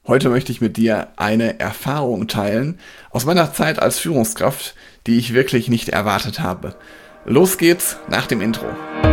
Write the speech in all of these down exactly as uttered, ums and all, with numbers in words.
Heute möchte ich mit dir eine Erfahrung teilen aus meiner Zeit als Führungskraft, die ich wirklich nicht erwartet habe. Los geht's nach dem Intro.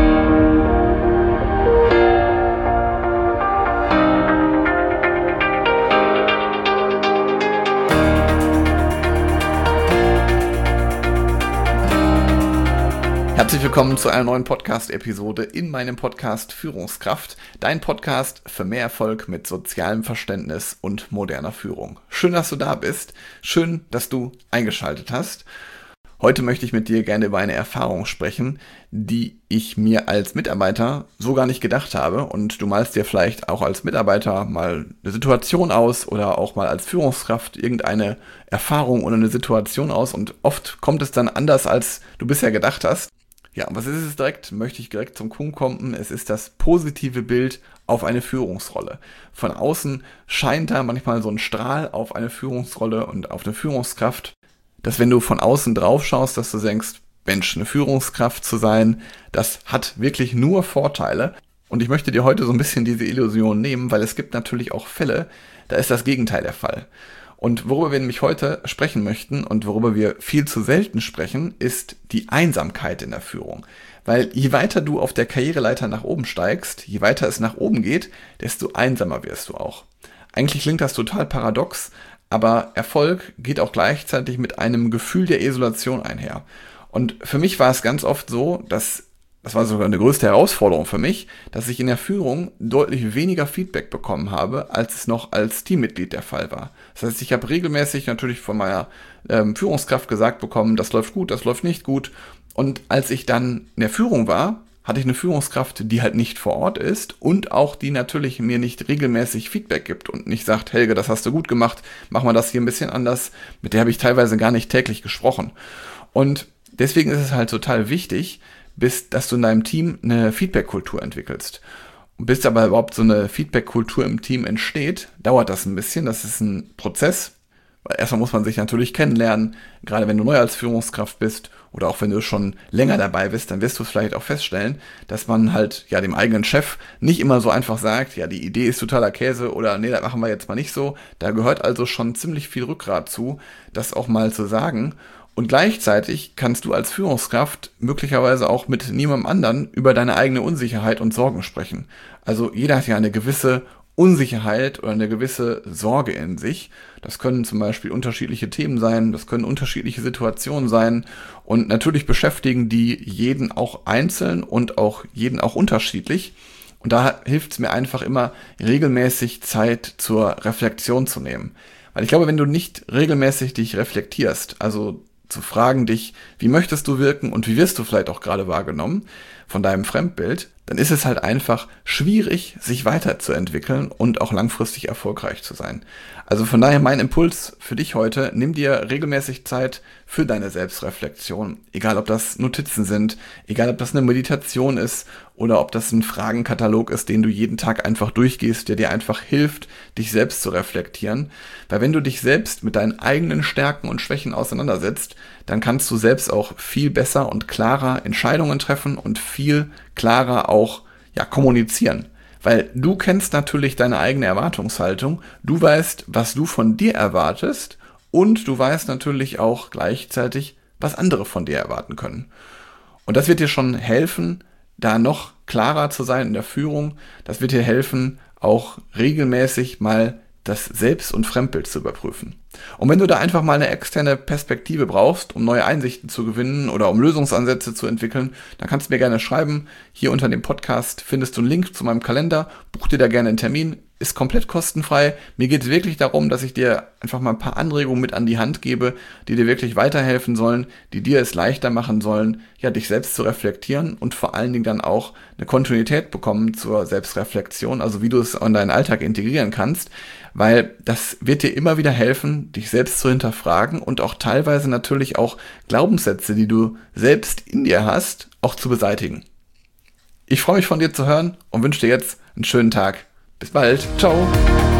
Herzlich willkommen zu einer neuen Podcast-Episode in meinem Podcast Führungskraft, dein Podcast für mehr Erfolg mit sozialem Verständnis und moderner Führung. Schön, dass du da bist, schön, dass du eingeschaltet hast. Heute möchte ich mit dir gerne über eine Erfahrung sprechen, die ich mir als Mitarbeiter so gar nicht gedacht habe. Und du malst dir vielleicht auch als Mitarbeiter mal eine Situation aus oder auch mal als Führungskraft irgendeine Erfahrung oder eine Situation aus. Und oft kommt es dann anders, als du bisher gedacht hast. Ja, was ist es direkt? Möchte ich direkt zum Punkt kommen. Es ist das positive Bild auf eine Führungsrolle. Von außen scheint da manchmal so ein Strahl auf eine Führungsrolle und auf eine Führungskraft, dass wenn du von außen drauf schaust, dass du denkst, Mensch, eine Führungskraft zu sein, das hat wirklich nur Vorteile. Und ich möchte dir heute so ein bisschen diese Illusion nehmen, weil es gibt natürlich auch Fälle, da ist das Gegenteil der Fall. Und worüber wir nämlich heute sprechen möchten und worüber wir viel zu selten sprechen, ist die Einsamkeit in der Führung. Weil je weiter du auf der Karriereleiter nach oben steigst, je weiter es nach oben geht, desto einsamer wirst du auch. Eigentlich klingt das total paradox, aber Erfolg geht auch gleichzeitig mit einem Gefühl der Isolation einher. Und für mich war es ganz oft so, dass das war sogar eine größte Herausforderung für mich, dass ich in der Führung deutlich weniger Feedback bekommen habe, als es noch als Teammitglied der Fall war. Das heißt, ich habe regelmäßig natürlich von meiner ähm, Führungskraft gesagt bekommen, das läuft gut, das läuft nicht gut. Und als ich dann in der Führung war, hatte ich eine Führungskraft, die halt nicht vor Ort ist und auch die natürlich mir nicht regelmäßig Feedback gibt und nicht sagt, Helge, das hast du gut gemacht, mach mal das hier ein bisschen anders. Mit der habe ich teilweise gar nicht täglich gesprochen. Und deswegen ist es halt total wichtig, bist, dass du in deinem Team eine Feedback-Kultur entwickelst. Und bis aber überhaupt so eine Feedback-Kultur im Team entsteht, dauert das ein bisschen. Das ist ein Prozess. Weil erstmal muss man sich natürlich kennenlernen, gerade wenn du neu als Führungskraft bist oder auch wenn du schon länger dabei bist, dann wirst du vielleicht auch feststellen, dass man halt ja dem eigenen Chef nicht immer so einfach sagt, ja, die Idee ist totaler Käse oder nee, das machen wir jetzt mal nicht so. Da gehört also schon ziemlich viel Rückgrat zu, das auch mal zu sagen. Und gleichzeitig kannst du als Führungskraft möglicherweise auch mit niemandem anderen über deine eigene Unsicherheit und Sorgen sprechen. Also jeder hat ja eine gewisse Unsicherheit oder eine gewisse Sorge in sich. Das können zum Beispiel unterschiedliche Themen sein, das können unterschiedliche Situationen sein und natürlich beschäftigen die jeden auch einzeln und auch jeden auch unterschiedlich. Und da hilft es mir einfach immer, regelmäßig Zeit zur Reflexion zu nehmen. Weil ich glaube, wenn du nicht regelmäßig dich reflektierst, also zu fragen dich, wie möchtest du wirken und wie wirst du vielleicht auch gerade wahrgenommen von deinem Fremdbild, dann ist es halt einfach schwierig, sich weiterzuentwickeln und auch langfristig erfolgreich zu sein. Also von daher mein Impuls für dich heute, nimm dir regelmäßig Zeit für deine Selbstreflexion, egal ob das Notizen sind, egal ob das eine Meditation ist oder ob das ein Fragenkatalog ist, den du jeden Tag einfach durchgehst, der dir einfach hilft, dich selbst zu reflektieren. Weil wenn du dich selbst mit deinen eigenen Stärken und Schwächen auseinandersetzt, dann kannst du selbst auch viel besser und klarer Entscheidungen treffen und viel klarer auch ja, kommunizieren. Weil du kennst natürlich deine eigene Erwartungshaltung, du weißt, was du von dir erwartest und du weißt natürlich auch gleichzeitig, was andere von dir erwarten können. Und das wird dir schon helfen, da noch klarer zu sein in der Führung. Das wird dir helfen, auch regelmäßig mal das Selbst- und Fremdbild zu überprüfen. Und wenn du da einfach mal eine externe Perspektive brauchst, um neue Einsichten zu gewinnen oder um Lösungsansätze zu entwickeln, dann kannst du mir gerne schreiben. Hier unter dem Podcast findest du einen Link zu meinem Kalender. Buch dir da gerne einen Termin. Ist komplett kostenfrei. Mir geht es wirklich darum, dass ich dir einfach mal ein paar Anregungen mit an die Hand gebe, die dir wirklich weiterhelfen sollen, die dir es leichter machen sollen, ja, dich selbst zu reflektieren und vor allen Dingen dann auch eine Kontinuität bekommen zur Selbstreflexion, also wie du es in deinen Alltag integrieren kannst, weil das wird dir immer wieder helfen, dich selbst zu hinterfragen und auch teilweise natürlich auch Glaubenssätze, die du selbst in dir hast, auch zu beseitigen. Ich freue mich von dir zu hören und wünsche dir jetzt einen schönen Tag. Bis bald. Ciao.